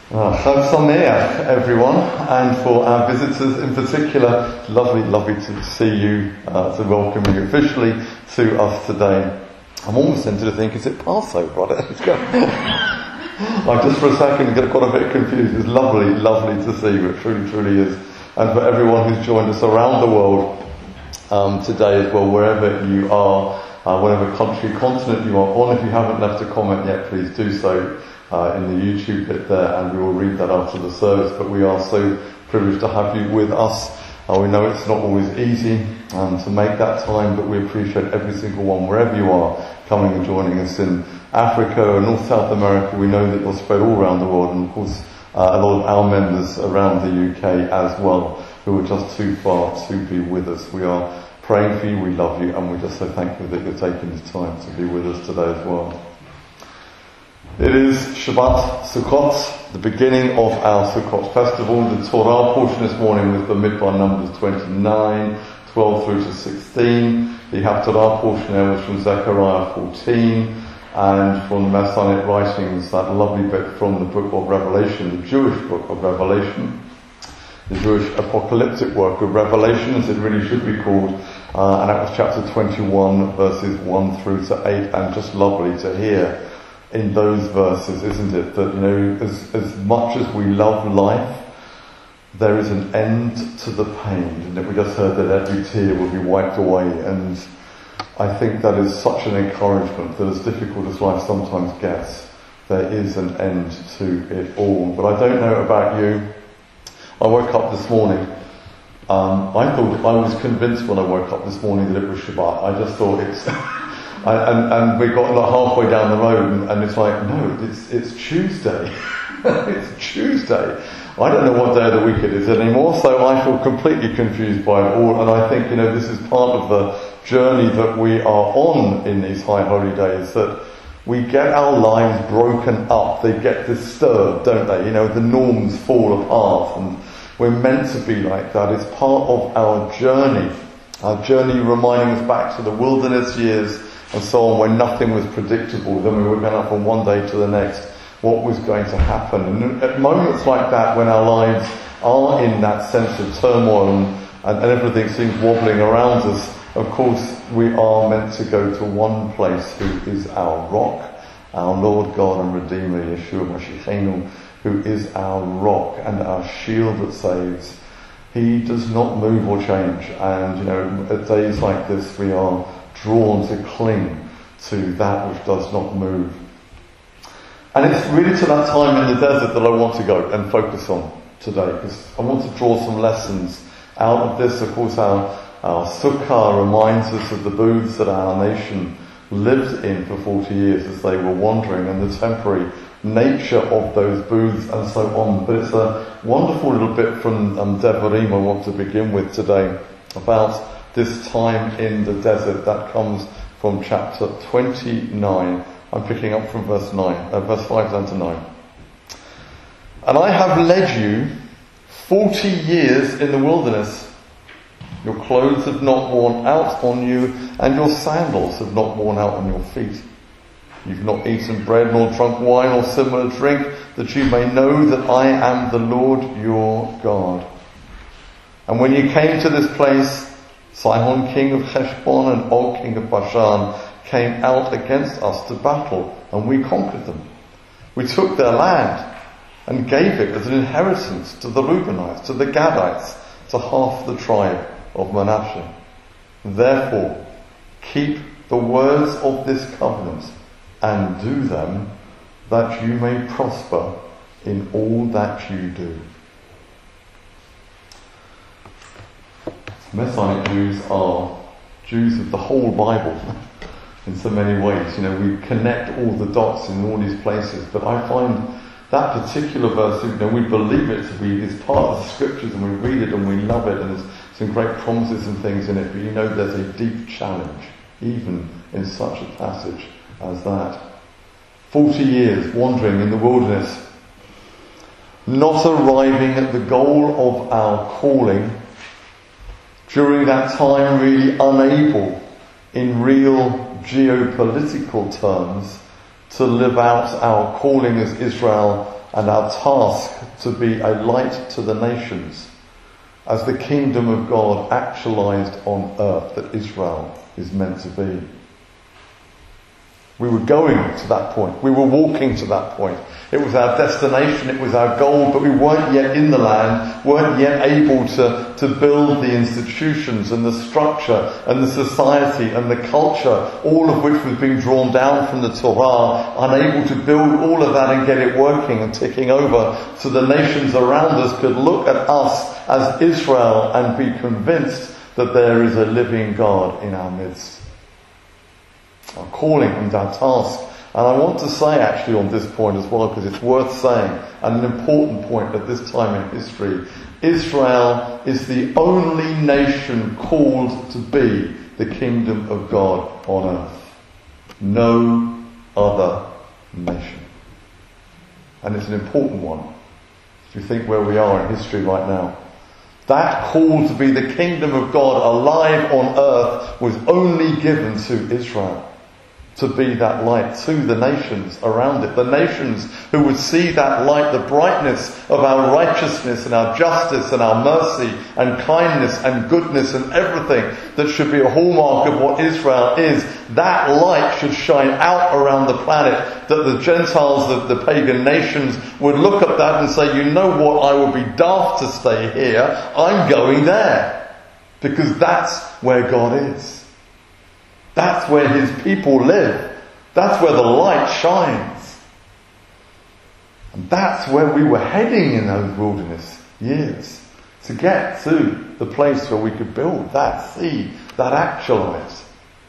Chag Sameach, everyone, and for our visitors in particular, lovely to see you, to welcome you officially to us today. I'm almost tempted to think, is it Passover? I just for a second got a bit confused. It's lovely to see you, it truly is. And for everyone who's joined us around the world today as well, wherever you are, whatever country, continent you are on, if you haven't left a comment yet, please do so. In the YouTube bit there, and we will read that after the service. But we are so privileged to have you with us. We know it's not always easy to make that time, but we appreciate every single one, wherever you are, coming and joining us in Africa, North South America. We know that you're spread all around the world, and of course a lot of our members around the UK as well, who are just too far to be with us. We are praying for you, we love you, and we're just so thankful that you're taking the time to be with us today as well. It is Shabbat Sukkot, the beginning of our Sukkot festival. The Torah portion this morning was Bamidbar Numbers 29, 12 through to 16. The Haftarah portion there was from Zechariah 14, and from the Messianic writings, that lovely bit from the book of Revelation, the Jewish book of Revelation, the Jewish apocalyptic work of Revelation, as it really should be called, and that was chapter 21, verses 1 through to 8, and just lovely to hear in those verses, isn't it, that, you know, as much as we love life, there is an end to the pain. And we just heard that every tear will be wiped away, and I think that is such an encouragement that as difficult as life sometimes gets, there is an end to it all. But I don't know about you. I woke up this morning, I was convinced when I woke up this morning that it was Shabbat. I just thought it's and we got like halfway down the road, and it's like, no, it's Tuesday. It's Tuesday. I don't know what day of the week it is anymore, so I feel completely confused by it all. And I think, you know, this is part of the journey that we are on in these high holy days, that we get our lives broken up. They get disturbed, don't they? You know, the norms fall apart, and we're meant to be like that. It's part of our journey reminding us back to the wilderness years and so on, when nothing was predictable. Then we were going up from one day to the next, what was going to happen. And at moments like that, when our lives are in that sense of turmoil and everything seems wobbling around us, of course we are meant to go to one place who is our rock, our Lord God and Redeemer, Yeshua Mashiachenu, who is our rock and our shield that saves. He does not move or change, and, you know, at days like this we are drawn to cling to that which does not move. And it's really to that time in the desert that I want to go and focus on today, because I want to draw some lessons out of this. Of course, our Sukkah reminds us of the booths that our nation lived in for 40 years as they were wandering, and the temporary nature of those booths and so on. But it's a wonderful little bit from Devarim I want to begin with today about this time in the desert. That comes from chapter 29. I'm picking up from verse 5 down to 9. And I have led you 40 years in the wilderness. Your clothes have not worn out on you, and your sandals have not worn out on your feet. You've not eaten bread nor drunk wine or similar drink, that you may know that I am the Lord your God. And when you came to this place, Sihon king of Heshbon and Og king of Bashan came out against us to battle, and we conquered them. We took their land and gave it as an inheritance to the Reubenites, to the Gadites, to half the tribe of Manasseh. Therefore, keep the words of this covenant and do them, that you may prosper in all that you do. Messianic Jews are Jews of the whole Bible in so many ways. You know, we connect all the dots in all these places, but I find that particular verse, you know, we believe it to be is part of the scriptures, and we read it and we love it, and there's some great promises and things in it, but you know there's a deep challenge even in such a passage as that. 40 years wandering in the wilderness, not arriving at the goal of our calling, during that time really unable in real geopolitical terms to live out our calling as Israel and our task to be a light to the nations as the kingdom of God actualized on earth that Israel is meant to be. We were going to that point. We were walking to that point. It was our destination, it was our goal, but we weren't yet in the land, weren't yet able to build the institutions and the structure and the society and the culture, all of which was being drawn down from the Torah, unable to build all of that and get it working and ticking over so the nations around us could look at us as Israel and be convinced that there is a living God in our midst. Our calling and our task. And I want to say actually on this point as well, because it's worth saying, and an important point at this time in history, Israel is the only nation called to be the kingdom of God on earth. No other nation. And it's an important one, if you think where we are in history right now. That call to be the kingdom of God alive on earth was only given to Israel. To be that light to the nations around it. The nations who would see that light, the brightness of our righteousness and our justice and our mercy and kindness and goodness and everything that should be a hallmark of what Israel is. That light should shine out around the planet, that the Gentiles, the pagan nations, would look at that and say, you know what, I will be daft to stay here. I'm going there. Because that's where God is. That's where his people live. That's where the light shines. And that's where we were heading in those wilderness years. To get to the place where we could build that seed, that actualize.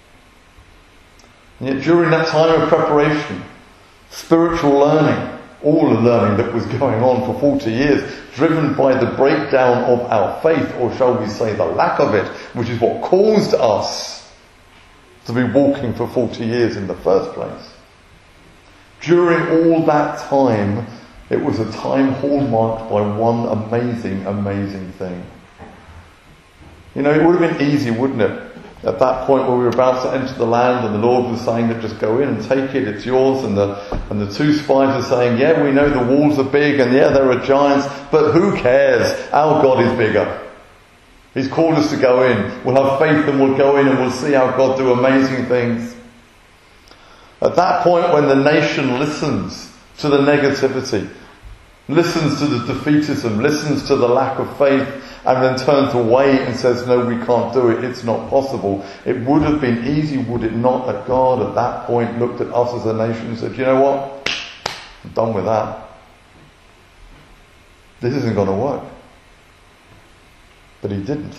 And yet during that time of preparation, spiritual learning, all the learning that was going on for 40 years, driven by the breakdown of our faith, or shall we say the lack of it, which is what caused us to be walking for 40 years in the first place. During all that time, it was a time hallmarked by one amazing, amazing thing. You know, it would have been easy, wouldn't it? At that point where we were about to enter the land and the Lord was saying that just go in and take it, it's yours, and the two spies are saying, yeah, we know the walls are big and yeah, there are giants, but who cares? Our God is bigger. He's called us to go in. We'll have faith and we'll go in and we'll see how God do amazing things. At that point when the nation listens to the negativity, listens to the defeatism, listens to the lack of faith, and then turns away and says, no, we can't do it, it's not possible. It would have been easy, would it not, that God at that point looked at us as a nation and said, you know what? I'm done with that. This isn't going to work. But he didn't.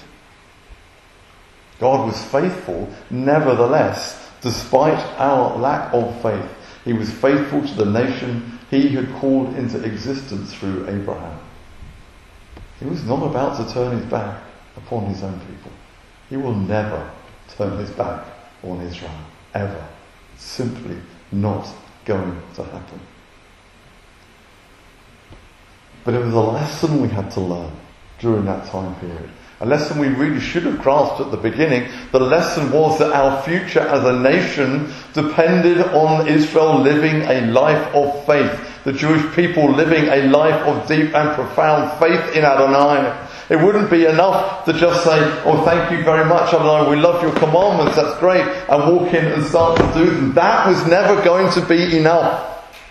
God was faithful, nevertheless, despite our lack of faith. He was faithful to the nation he had called into existence through Abraham. He was not about to turn his back upon his own people. He will never turn his back on Israel, ever. Simply not going to happen. But it was a lesson we had to learn during that time period. A lesson we really should have grasped at the beginning. The lesson was that our future as a nation depended on Israel living a life of faith. The Jewish people living a life of deep and profound faith in Adonai. It wouldn't be enough to just say, oh, thank you very much, Adonai, we love your commandments, that's great, and walk in and start to do them. That was never going to be enough.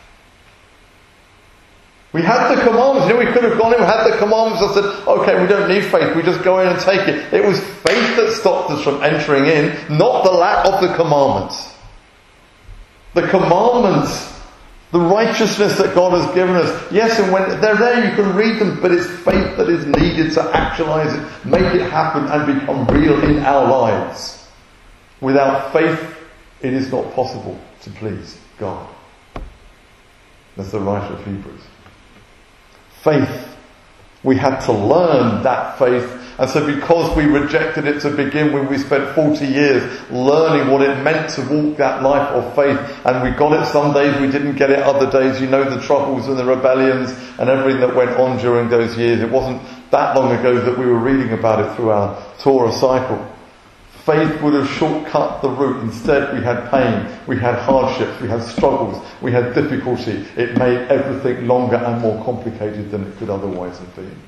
We had the commandments. You know, we could have gone in, we had the commandments and said, okay, we don't need faith, we just go in and take it. It was faith that stopped us from entering in, not the lack of the commandments. The commandments, the righteousness that God has given us. Yes, and when they're there you can read them, but it's faith that is needed to actualize it, make it happen and become real in our lives. Without faith, it is not possible to please God. That's the writer of Hebrews. Faith. We had to learn that faith. And so because we rejected it to begin with, we spent 40 years learning what it meant to walk that life of faith. And we got it some days, we didn't get it other days. You know the troubles and the rebellions and everything that went on during those years. It wasn't that long ago that we were reading about it through our Torah cycle. faith would have shortcut the route. Instead, we had pain, we had hardships, we had struggles, we had difficulty. It made everything longer and more complicated than it could otherwise have been.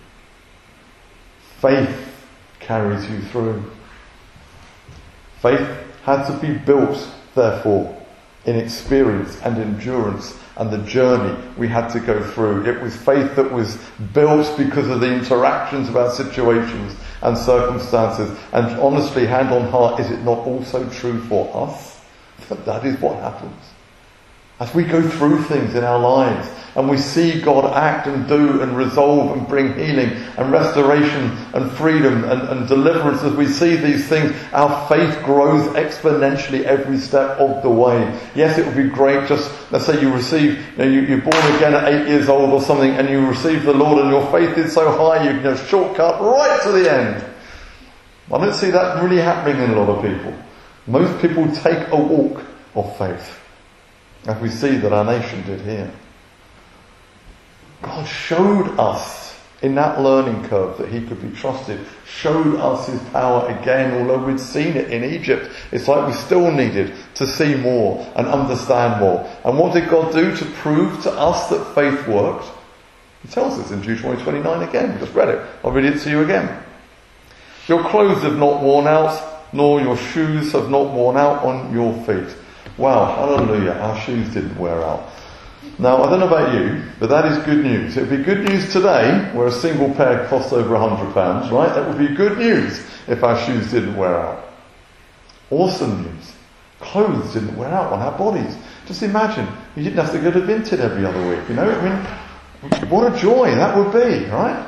Faith carries you through. Faith had to be built, therefore, in experience and endurance and the journey we had to go through. It was faith that was built because of the interactions of our situations and circumstances. And honestly, hand on heart, is it not also true for us? That is what happens. As we go through things in our lives and we see God act and do and resolve and bring healing and restoration and freedom and deliverance, as we see these things, our faith grows exponentially every step of the way. Yes, it would be great, just let's say you're born again at 8 years old or something, and you receive the Lord and your faith is so high you can just shortcut right to the end. I don't see that really happening in a lot of people. Most people take a walk of faith, as we see that our nation did here. God showed us in that learning curve that he could be trusted, showed us his power again, although we'd seen it in Egypt. It's like we still needed to see more and understand more. And what did God do to prove to us that faith worked? He tells us in Deuteronomy 29 again. We just read it. I'll read it to you again. Your clothes have not worn out, nor your shoes have not worn out on your feet. Wow, hallelujah, our shoes didn't wear out. Now, I don't know about you, but that is good news. It would be good news today, where a single pair costs over £100, right? That would be good news if our shoes didn't wear out. Awesome news. Clothes didn't wear out on our bodies. Just imagine, you didn't have to go to Vinted every other week, you know? I mean, what a joy that would be, right?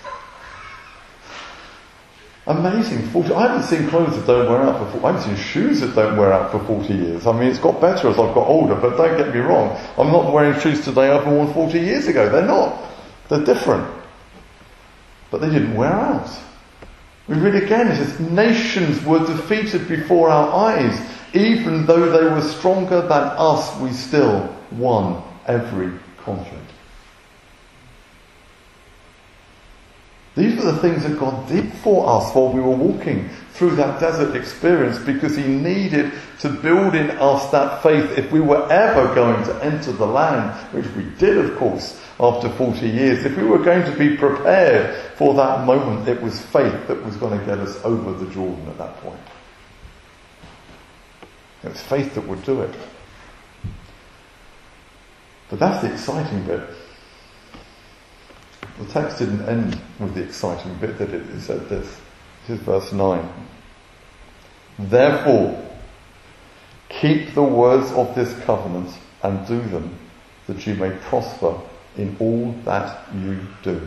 Amazing. I haven't seen clothes that don't wear out for I haven't seen shoes that don't wear out for 40 years. I mean, it's got better as I've got older, but don't get me wrong. I'm not wearing shoes today I've worn 40 years ago. They're not. They're different. But they didn't wear out. We read again, it says, nations were defeated before our eyes. Even though they were stronger than us, we still won every conflict. These were the things that God did for us while we were walking through that desert experience, because he needed to build in us that faith if we were ever going to enter the land, which we did, of course, after 40 years. If we were going to be prepared for that moment, it was faith that was going to get us over the Jordan at that point. It was faith that would do it. But that's the exciting bit. The text didn't end with the exciting bit, did it? It said this. This is verse 9. Therefore, keep the words of this covenant and do them, that you may prosper in all that you do.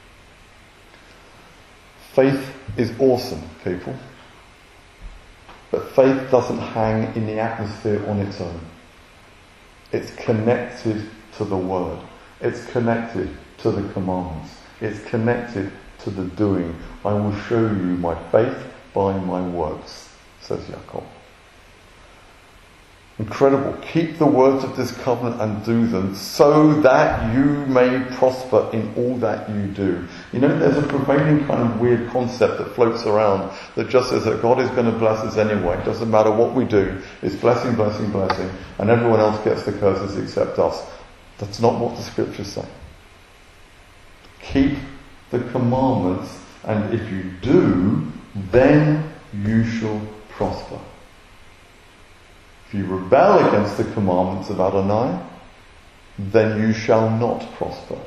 Faith is awesome, people. But faith doesn't hang in the atmosphere on its own. It's connected to the word. It's connected to the commandments. It's connected to the doing. I will show you my faith by my works, says Jacob. Incredible. Keep the words of this covenant and do them, so that you may prosper in all that you do. You know, there's a prevailing kind of weird concept that floats around that just says that God is going to bless us anyway. It doesn't matter what we do. It's blessing, blessing, blessing, and everyone else gets the curses except us. That's not what the scriptures say. Keep the commandments, and if you do, then you shall prosper. If you rebel against the commandments of Adonai, then you shall not prosper.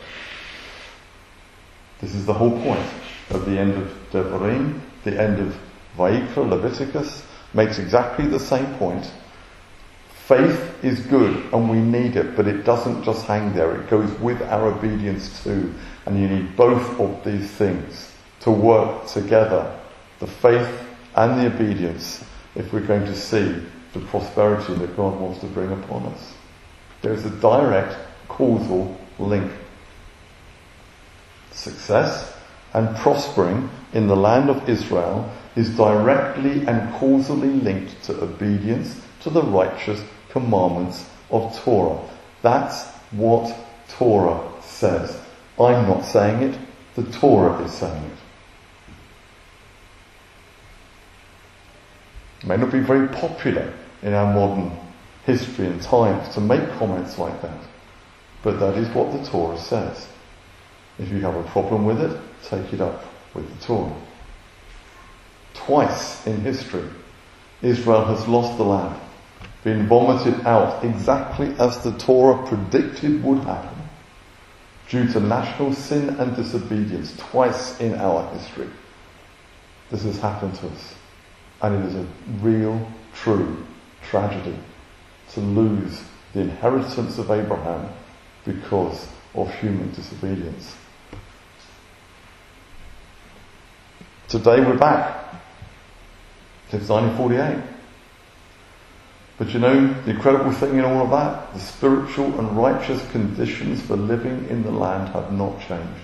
This is the whole point of the end of Devarim, the end of Vayikra, Leviticus, makes exactly the same point. Faith is good and we need it, but it doesn't just hang there. It goes with our obedience too. And you need both of these things to work together, the faith and the obedience, if we're going to see the prosperity that God wants to bring upon us. There is a direct causal link. Success and prospering in the land of Israel is directly and causally linked to obedience to the righteous commandments of Torah. That's what Torah says. I'm not saying it, the Torah is saying it. It may not be very popular in our modern history and times to make comments like that, but that is what the Torah says. If you have a problem with it, take it up with the Torah. Twice in history, Israel has lost the land, been vomited out exactly as the Torah predicted would happen, due to national sin and disobedience. Twice in our history, this has happened to us. And it is a real, true tragedy to lose the inheritance of Abraham because of human disobedience. Today we're back. Since 1948. But you know, the incredible thing in all of that, the spiritual and righteous conditions for living in the land have not changed.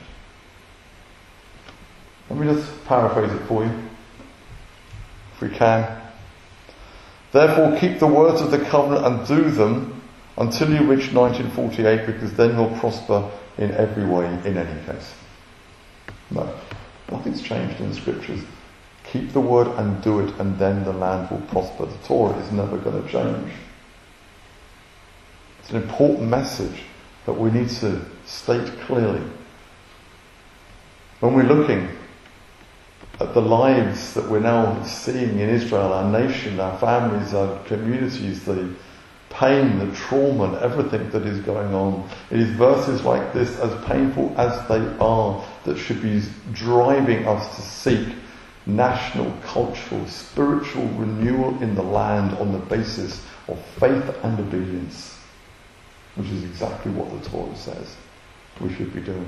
Let me just paraphrase it for you, if we can. Therefore keep the words of the covenant and do them until you reach 1948, because then you'll prosper in every way in any case. No, nothing's changed in the scriptures. Keep the word and do it, and then the land will prosper. The Torah is never going to change. It's an important message that we need to state clearly. When we're looking at the lives that we're now seeing in Israel, our nation, our families, our communities, the pain, the trauma, and everything that is going on, it is verses like this, as painful as they are, that should be driving us to seek national, cultural, spiritual renewal in the land on the basis of faith and obedience, which is exactly what the Torah says we should be doing.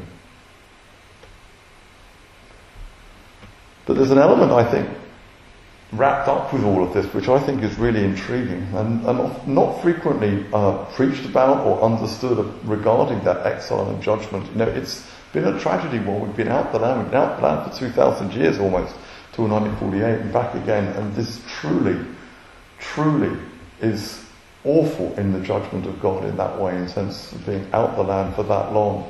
But there's an element, I think, wrapped up with all of this, which I think is really intriguing and not frequently preached about or understood regarding that exile and judgment. You know, it's been a tragedy while we've been out the land. We've been out the land for 2,000 years almost, till 1948 and back again, and this truly is awful in the judgment of God in that way, in sense of being out the land for that long.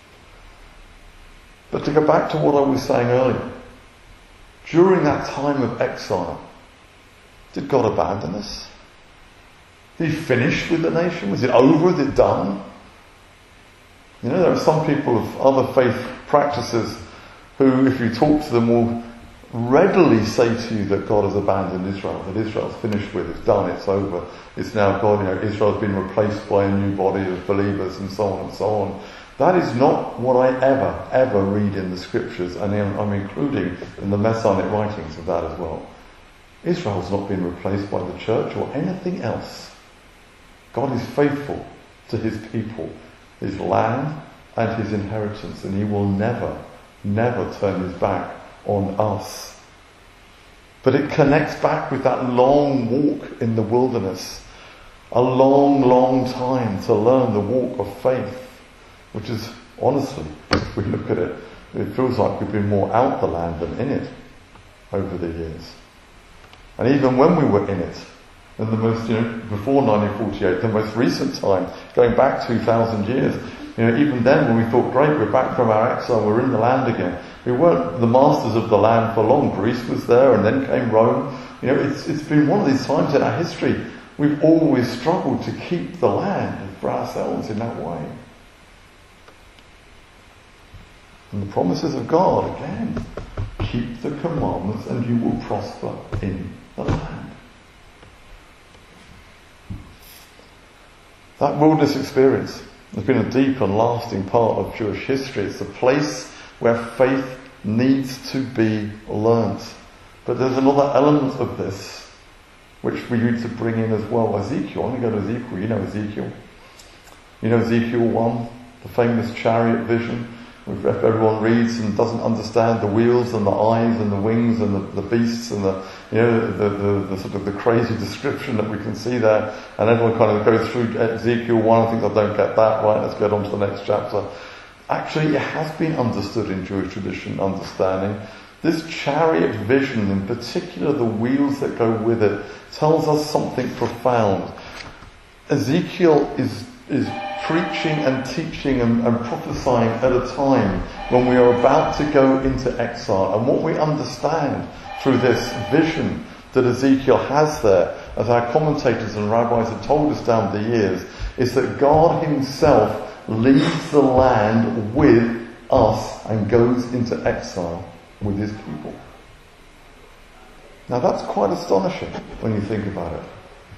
But to go back to what I was saying earlier, during that time of exile, did God abandon us? Did he finish with the nation? Was it over? Was it done? You know, there are some people of other faith practices who, if you talk to them, will readily say to you that God has abandoned Israel, that Israel's finished with, it's done, it's over, it's now God, you know, Israel's been replaced by a new body of believers, and so on and so on. That is not what I ever read in the scriptures, and I'm including in the Messianic writings of that as well. Israel's not been replaced by the church or anything else. God is faithful to his people, his land and his inheritance, and he will never turn his back on us. But it connects back with that long walk in the wilderness, a long time to learn the walk of faith, which is, honestly, if we look at it, it feels like we've been more out the land than in it over the years. And even when we were in it, in the most, before 1948, the most recent time, going back 2,000 years, even then when we thought, great, we're back from our exile, we're in the land again. We weren't the masters of the land for long. Greece was there, and then came Rome. It's been one of these times in our history we've always struggled to keep the land for ourselves in that way. And the promises of God, again, keep the commandments and you will prosper in the land. That wilderness experience has been a deep and lasting part of Jewish history. It's a place where faith needs to be learnt. But there's another element of this which we need to bring in as well. Ezekiel, I'm going to go to Ezekiel. You know Ezekiel. You know Ezekiel 1, the famous chariot vision. If everyone reads and doesn't understand the wheels and the eyes and the wings and the beasts and the sort of the crazy description that we can see there, and everyone kind of goes through Ezekiel 1 and thinks, I don't get that, right, let's get on to the next chapter. Actually, it has been understood in Jewish tradition, understanding. This chariot vision, in particular the wheels that go with it, tells us something profound. Ezekiel is preaching and teaching and prophesying at a time when we are about to go into exile. And what we understand through this vision, that Ezekiel has there, as our commentators and rabbis have told us down the years, is that God himself leaves the land with us and goes into exile with his people. Now that's quite astonishing when you think about it.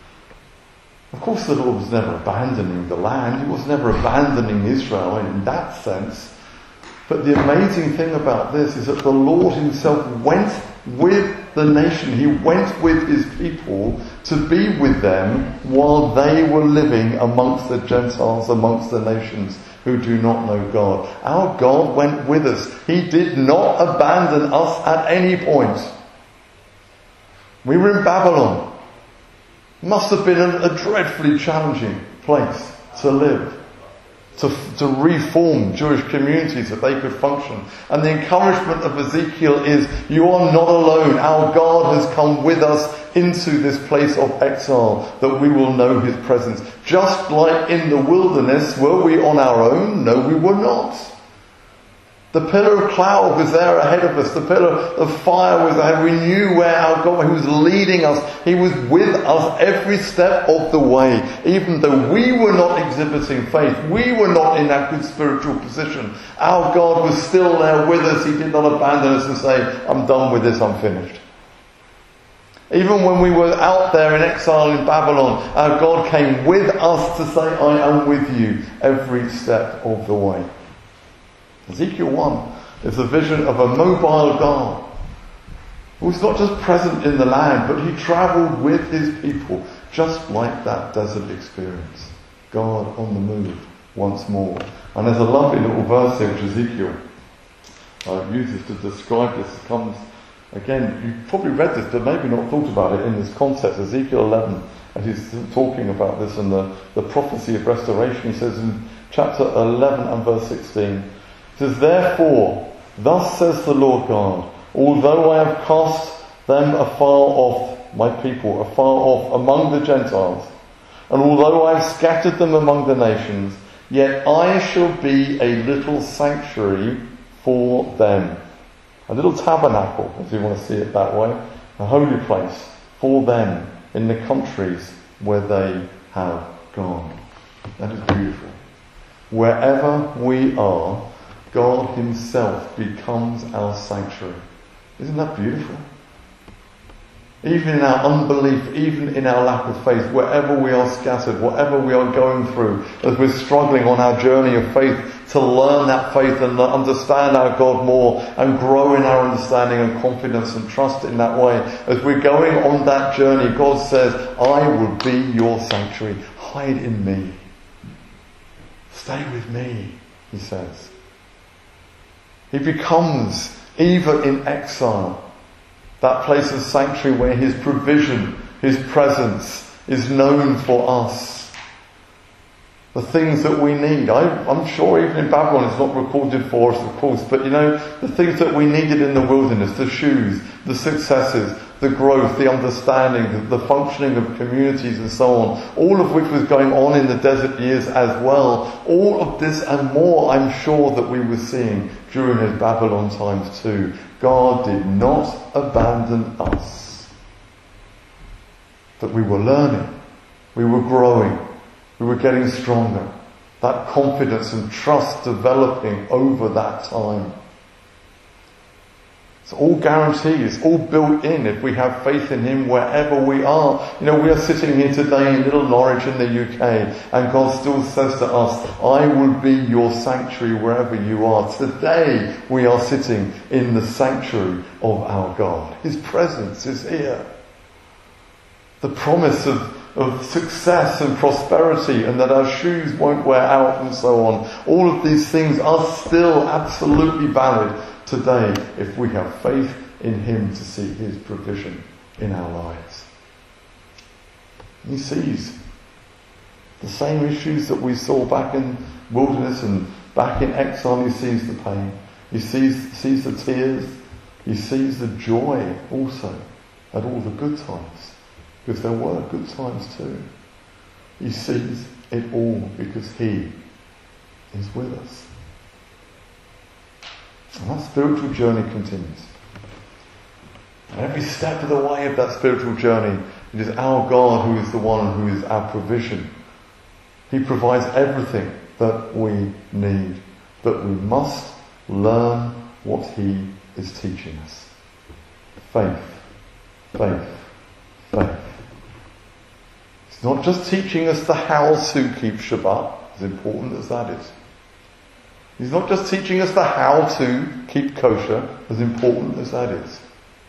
Of course the Lord was never abandoning the land, he was never abandoning Israel in that sense. But the amazing thing about this is that the Lord himself went with the nation, he went with his people to be with them while they were living amongst the Gentiles, amongst the nations who do not know God. Our God went with us. He did not abandon us at any point. We were in Babylon. Must have been a dreadfully challenging place to live, to reform Jewish communities that they could function. And the encouragement of Ezekiel is, you are not alone. Our God has come with us into this place of exile, that we will know his presence. Just like in the wilderness, were we on our own? No, we were not. The pillar of cloud was there ahead of us. The pillar of fire was ahead. We knew where our God, he was leading us. He was with us every step of the way. Even though we were not exhibiting faith, we were not in that good spiritual position, our God was still there with us. He did not abandon us and say, I'm done with this, I'm finished. Even when we were out there in exile in Babylon, our God came with us to say, I am with you every step of the way. Ezekiel 1 is a vision of a mobile God who was not just present in the land, but he travelled with his people, just like that desert experience. God on the move once more. And there's a lovely little verse here which Ezekiel uses to describe this. It comes, again, you've probably read this, but maybe not thought about it in this context. Ezekiel 11, and he's talking about this and the prophecy of restoration. He says in chapter 11 and verse 16, it says, therefore, thus says the Lord God, although I have cast them afar off, my people, afar off among the Gentiles, and although I have scattered them among the nations, yet I shall be a little sanctuary for them. A little tabernacle, if you want to see it that way, a holy place for them in the countries where they have gone. That is beautiful. Wherever we are, God himself becomes our sanctuary. Isn't that beautiful? Even in our unbelief, even in our lack of faith, wherever we are scattered, whatever we are going through, as we're struggling on our journey of faith to learn that faith and understand our God more and grow in our understanding and confidence and trust in that way, as we're going on that journey, God says, I will be your sanctuary. Hide in me. Stay with me, he says. He becomes, even in exile, that place of sanctuary where his provision, his presence is known for us. The things that we need. I'm sure even in Babylon it's not recorded for us, of course, but the things that we needed in the wilderness, the shoes, the successes, the growth, the understanding, the functioning of communities and so on, all of which was going on in the desert years as well. All of this and more, I'm sure that we were seeing during his Babylon times too. God did not abandon us. But we were learning. We were growing. We were getting stronger. That confidence and trust developing over that time. It's all guaranteed. It's all built in if we have faith in him wherever we are. We are sitting here today in Little Norwich in the UK, and God still says to us, I will be your sanctuary wherever you are. Today we are sitting in the sanctuary of our God. His presence is here. The promise of success and prosperity, and that our shoes won't wear out and so on. All of these things are still absolutely valid today if we have faith in him to see his provision in our lives. He sees the same issues that we saw back in wilderness and back in exile. He sees the pain. He sees the tears. He sees the joy also at all the good times, because there were good times too. He sees it all because he is with us. And that spiritual journey continues. And every step of the way of that spiritual journey, it is our God who is the one who is our provision. He provides everything that we need, but we must learn what He is teaching us. Faith, faith, faith. It's not just teaching us the how to keep Shabbat, as important as that is. He's not just teaching us the how to keep kosher, as important as that is.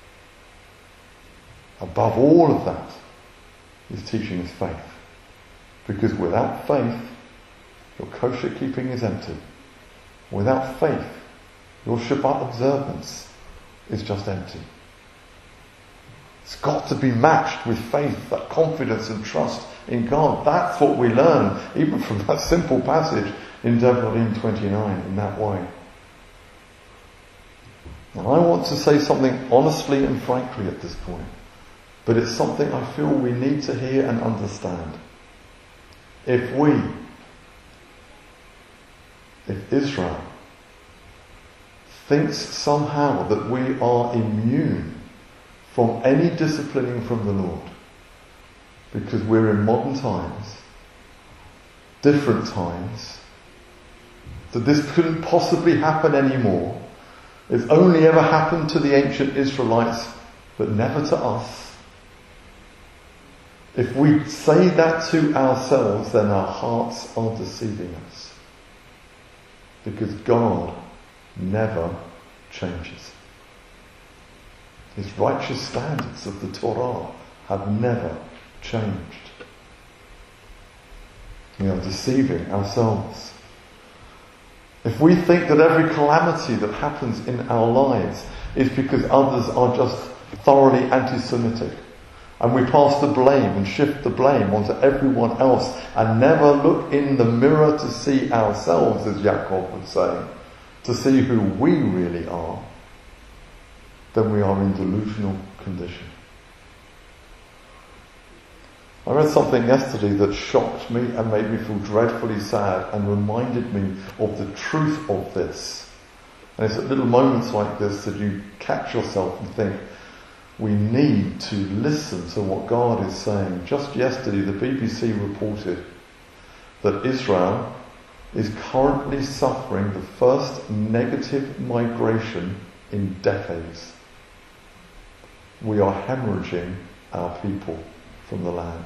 Above all of that, He's teaching us faith. Because without faith, your kosher keeping is empty. Without faith, your Shabbat observance is just empty. It's got to be matched with faith, that confidence and trust in God. That's what we learn, even from that simple passage in Devarim 29, in that way. Now, I want to say something honestly and frankly at this point, but it's something I feel we need to hear and understand. If Israel thinks somehow that we are immune from any disciplining from the Lord, because we're in modern times, different times, that this couldn't possibly happen anymore, it's only ever happened to the ancient Israelites, but never to us. If we say that to ourselves, then our hearts are deceiving us. Because God never changes. His righteous standards of the Torah have never changed. We are deceiving ourselves. If we think that every calamity that happens in our lives is because others are just thoroughly anti-Semitic, and we pass the blame and shift the blame onto everyone else and never look in the mirror to see ourselves, as Yaakov would say, to see who we really are, then we are in delusional condition. I read something yesterday that shocked me and made me feel dreadfully sad and reminded me of the truth of this. And it's at little moments like this that you catch yourself and think, we need to listen to what God is saying. Just yesterday, the BBC reported that Israel is currently suffering the first negative migration in decades. We are hemorrhaging our people from the land.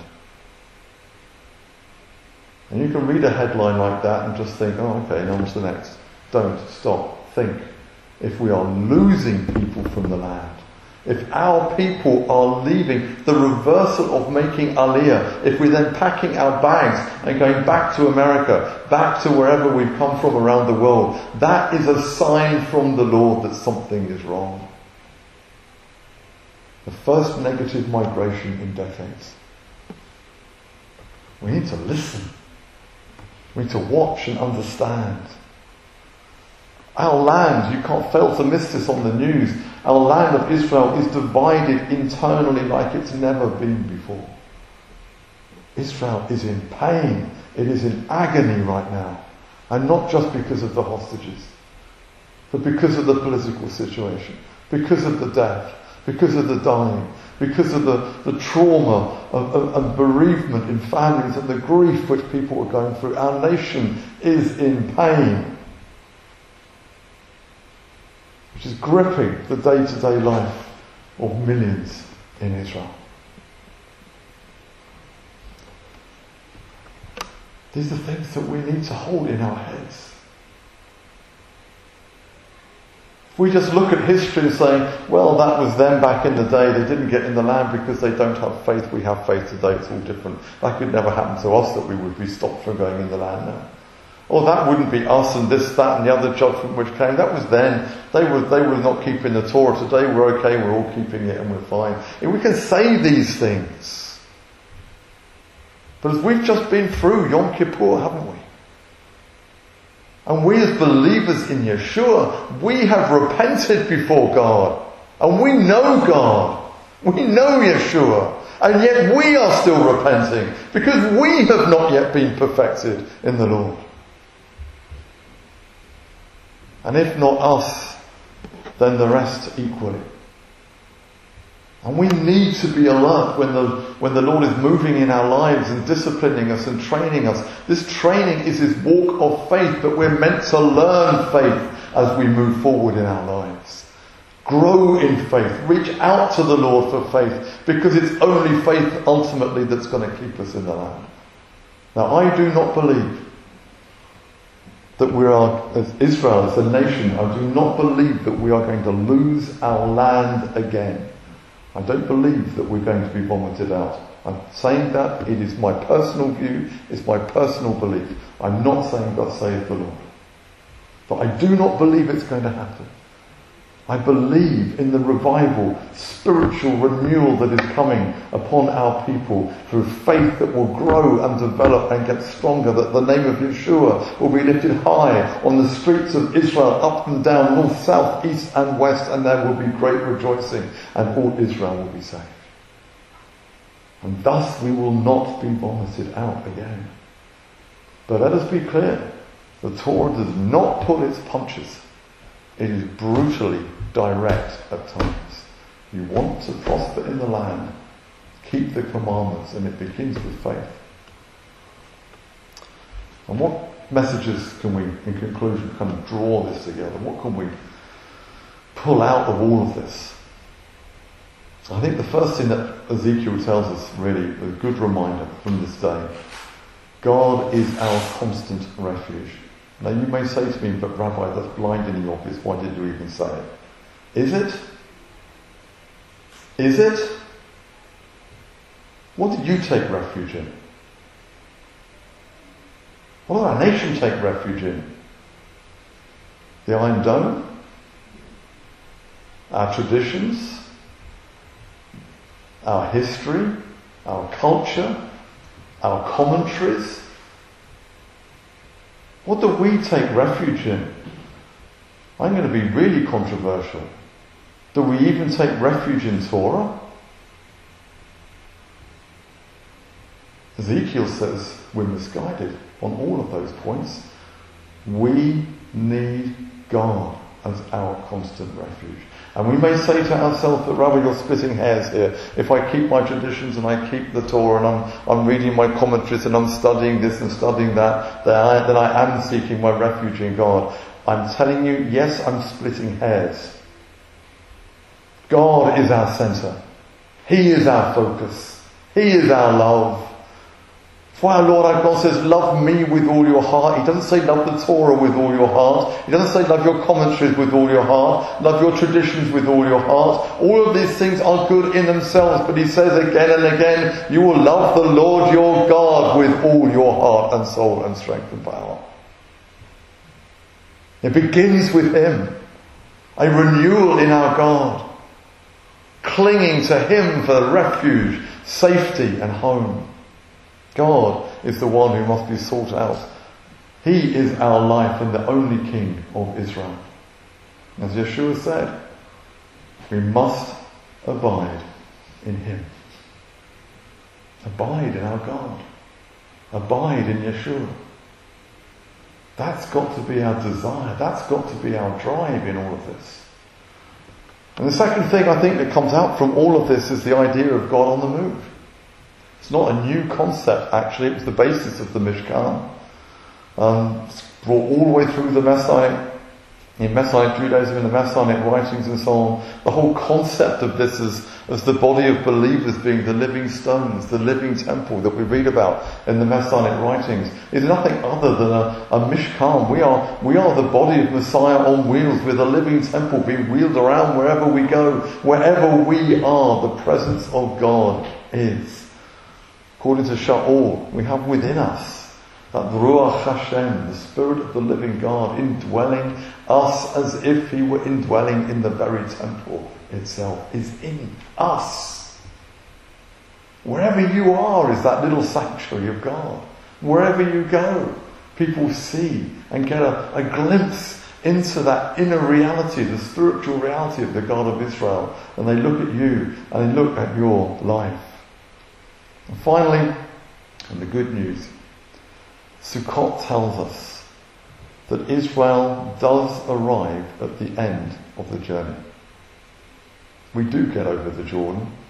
And you can read a headline like that and just think, oh, okay, on to the next. Don't stop. Think. If we are losing people from the land, if our people are leaving, the reversal of making Aliyah, if we're then packing our bags and going back to America, back to wherever we've come from around the world, that is a sign from the Lord that something is wrong. The first negative migration in decades. We need to listen. We need to watch and understand. Our land, you can't fail to miss this on the news, our land of Israel is divided internally like it's never been before. Israel is in pain. It is in agony right now. And not just because of the hostages, but because of the political situation, because of the death, because of the dying, because of the trauma of bereavement in families and the grief which people are going through. Our nation is in pain, which is gripping the day-to-day life of millions in Israel. These are things that we need to hold in our heads. If we just look at history and say, well, that was them back in the day, they didn't get in the land because they don't have faith, we have faith today, it's all different. That could never happen to us, that we would be stopped from going in the land now. Or that wouldn't be us and this, that and the other judgment which came. That was then. They were not keeping the Torah. Today we're okay, we're all keeping it and we're fine. And we can say these things. But as we've just been through Yom Kippur, haven't we? And we as believers in Yeshua, we have repented before God. And we know God. We know Yeshua. And yet we are still repenting because we have not yet been perfected in the Lord. And if not us, then the rest equally. And we need to be alert when the Lord is moving in our lives and disciplining us and training us. This training is His walk of faith, but we're meant to learn faith as we move forward in our lives. Grow in faith. Reach out to the Lord for faith, because it's only faith ultimately that's going to keep us in the land. Now, I do not believe that we are, as Israel, as a nation, I do not believe that we are going to lose our land again. I don't believe that we're going to be vomited out. I'm saying that, it is my personal view, it's my personal belief. I'm not saying God save the Lord. But I do not believe it's going to happen. I believe in the revival, spiritual renewal that is coming upon our people through faith that will grow and develop and get stronger, that the name of Yeshua will be lifted high on the streets of Israel, up and down, north, south, east and west, and there will be great rejoicing, and all Israel will be saved. And thus we will not be vomited out again. But let us be clear, the Torah does not pull its punches. It is brutally direct at times. You want to prosper in the land, keep the commandments, and it begins with faith. And what messages can we, in conclusion, kind of draw this together? What can we pull out of all of this? I think the first thing that Ezekiel tells us, really, a good reminder from this day, God is our constant refuge. Now you may say to me, but Rabbi, that's blindingly obvious, why did you even say it? Is it? Is it? What did you take refuge in? What did our nation take refuge in? The Iron Dome? Our traditions? Our history? Our culture? Our commentaries? What do we take refuge in? I'm going to be really controversial. Do we even take refuge in Torah? Ezekiel says we're misguided on all of those points. We need God as our constant refuge. And we may say to ourselves, but Rabbi, you're splitting hairs here. If I keep my traditions and I keep the Torah and I'm reading my commentaries and I'm studying this and studying that, then I am seeking my refuge in God. I'm telling you, yes, I'm splitting hairs. God is our centre. He is our focus. He is our love. That's why our Lord our God says, love me with all your heart. He doesn't say love the Torah with all your heart. He doesn't say love your commentaries with all your heart. Love your traditions with all your heart. All of these things are good in themselves, but he says again and again, you will love the Lord your God with all your heart and soul and strength and power. It begins with Him. A renewal in our God. Clinging to Him for refuge, safety and home. God is the one who must be sought out. He is our life and the only King of Israel. As Yeshua said, we must abide in Him. Abide in our God. Abide in Yeshua. That's got to be our desire. That's got to be our drive in all of this. And the second thing I think that comes out from all of this is the idea of God on the move. It's not a new concept, actually. It was the basis of the Mishkan. It's brought all the way through the Messianic, in Messianic Judaism, in the Messianic writings and so on. The whole concept of this as the body of believers being the living stones, the living temple that we read about in the Messianic writings, is nothing other than a Mishkan. We are the body of Messiah on wheels, with a living temple being wheeled around wherever we go. Wherever we are, the presence of God is. According to Shaul, we have within us that Ruach Hashem, the Spirit of the living God, indwelling us as if He were indwelling in the very temple itself, is in us. Wherever you are is that little sanctuary of God. Wherever you go, people see and get a glimpse into that inner reality, the spiritual reality of the God of Israel. And they look at you and they look at your life. And finally, and the good news, Sukkot tells us that Israel does arrive at the end of the journey. We do get over the Jordan.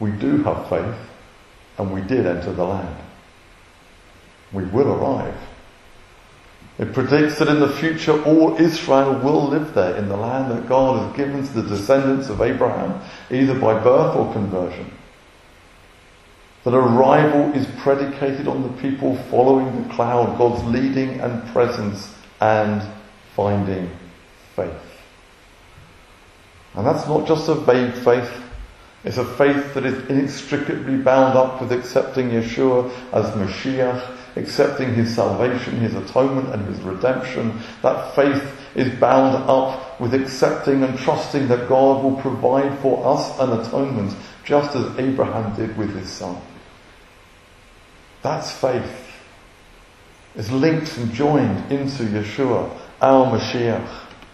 We do have faith, and we did enter the land. We will arrive. It predicts that in the future all Israel will live there in the land that God has given to the descendants of Abraham, either by birth or conversion. That arrival is predicated on the people following the cloud, God's leading and presence, and finding faith. And that's not just a vague faith. It's a faith that is inextricably bound up with accepting Yeshua as Mashiach, accepting his salvation, his atonement and his redemption. That faith is bound up with accepting and trusting that God will provide for us an atonement, just as Abraham did with his son. That's faith. It's linked and joined into Yeshua, our Mashiach.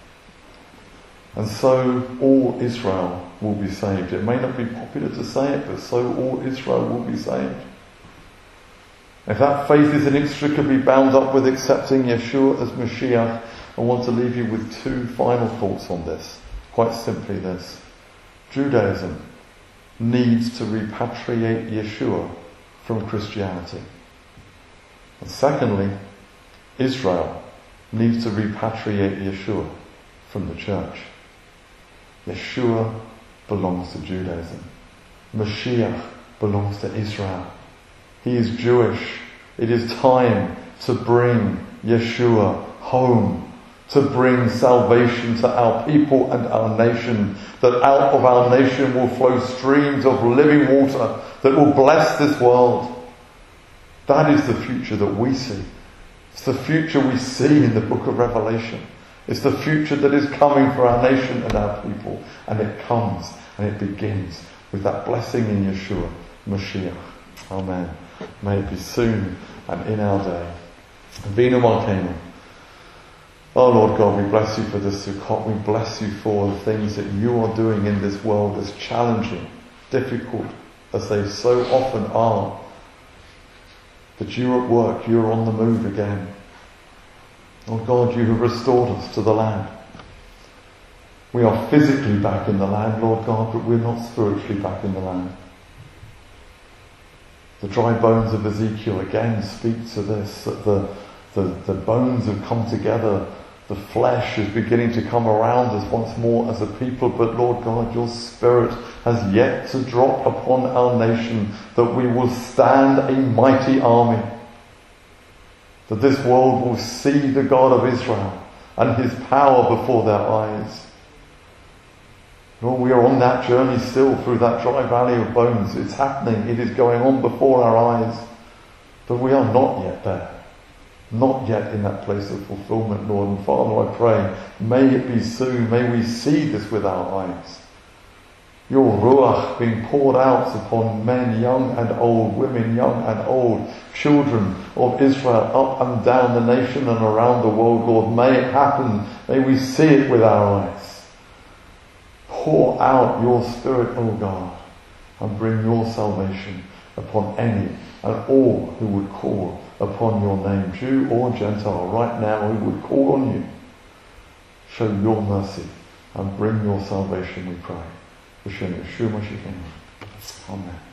And so all Israel will be saved. It may not be popular to say it, but so all Israel will be saved. If that faith is inextricably bound up with accepting Yeshua as Mashiach, I want to leave you with two final thoughts on this. Quite simply this. Judaism needs to repatriate Yeshua from Christianity. And secondly, Israel needs to repatriate Yeshua from the church. Yeshua belongs to Judaism. Mashiach belongs to Israel. He is Jewish. It is time to bring Yeshua home, to bring salvation to our people and our nation, that out of our nation will flow streams of living water that will bless this world. That is the future that we see. It's the future we see in the book of Revelation. It's the future that is coming for our nation and our people. And it comes and it begins with that blessing in Yeshua, Mashiach. Amen. May it be soon and in our day. Vino Malkeinu. Oh Lord God, we bless you for this Sukkot. We bless you for the things that you are doing in this world, as challenging, difficult as they so often are. But you're at work, you're on the move again. Lord God, you have restored us to the land. We are physically back in the land, Lord God, but we're not spiritually back in the land. The dry bones of Ezekiel again speak to this, that the bones have come together. The flesh is beginning to come around us once more as a people. But Lord God, your Spirit has yet to drop upon our nation, that we will stand a mighty army. That this world will see the God of Israel and his power before their eyes. Lord, we are on that journey still through that dry valley of bones. It's happening. It is going on before our eyes. But we are not yet there. Not yet in that place of fulfillment, Lord. And Father, I pray, may it be soon. May we see this with our eyes. Your Ruach being poured out upon men young and old, women young and old, children of Israel up and down the nation and around the world, Lord. May it happen. May we see it with our eyes. Pour out your Spirit, O God, and bring your salvation upon any and all who would call upon your name, Jew or Gentile, right now who would call on you. Show your mercy and bring your salvation, we pray. B'Shem Yeshua Mashiach. Amen.